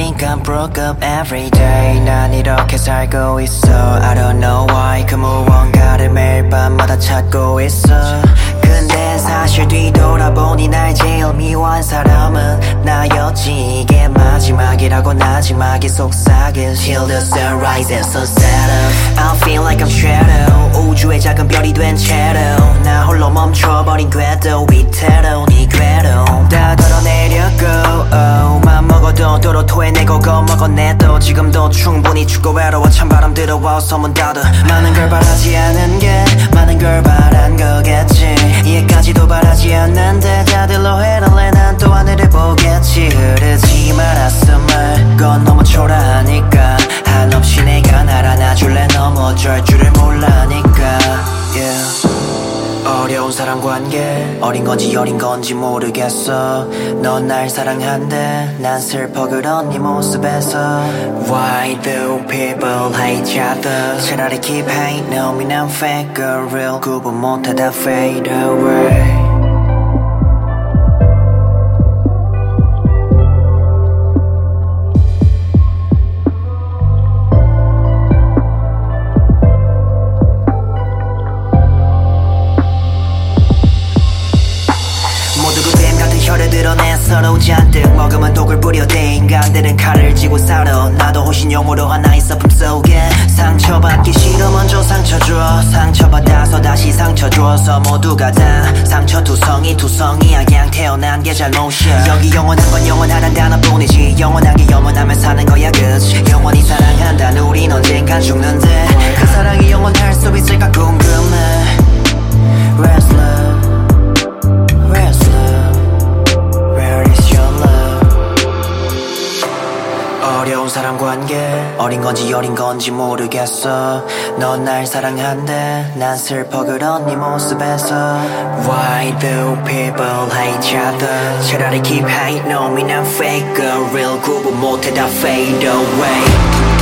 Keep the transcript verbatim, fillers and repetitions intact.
think I'm broke up every day 난 이렇게 살고 있어 I don't know why 그 무언가를 매일 밤마다 찾고 있어 근데 사실 뒤돌아보니 날 제일 미워한 사람은 나였지 이게 마지막이라고 마지막이 속삭일 Till the sunrise and sunset I feel like I'm shadow 우주의 작은 별이 된 채로 나 홀로 멈춰버린 궤도 위태로 네 궤도 다 걸어내려고 oh, 맘먹어도 도로 토해내고 겁먹어내도 지금도 충분히 춥고 외로워 찬바람 들어와서 문 닫아 많은 걸 바라지 않은 게 많은 걸 바란 거겠지 이해까지도 바라지 않는데 다들 오해를 해 난 또 하늘을 보겠지 흐르지 말았어 말 건 너무 초라하니까 한없이 내가 날 안아줄래 너무 어쩔 줄을 몰라니까 yeah. 어려운 사람 관계 어린 건지 어린 건지 모르겠어 넌 날 사랑한대 난 슬퍼 그런 네 모습에서 Why do people hate each other 차라리 keep hate 놈이 난 fake or real 구분 못하다 fade away 모두 그 뱀 같은 혀를 드러내 서로 잔뜩 먹으면 독을 뿌려대 인간들은 칼을 쥐고 살아 나도 호신 용어로 하나 있어 품속에 상처받기 싫어 먼저 상처 줘 상처받아서 다시 상처 줘서 모두가 다 상처투성이 투성이야 그냥 태어난 게 잘못이야 여기 영원한 건 영원하단 단어뿐이지 영원한 게 영원하면 사는 거야 그치 영원히 사랑한다는 우린 언젠간 죽는데 그 사랑이 영원할 수 있을까 궁금해 Where's love 어려운 사람 관계 어린 건지 어린 건지 모르겠어 넌 날 사랑한대 난 슬퍼 그런 네 모습에서 Why do people hate each other 차라리 keep hate 놈이 난 fake or real 구분 못해 다 fade away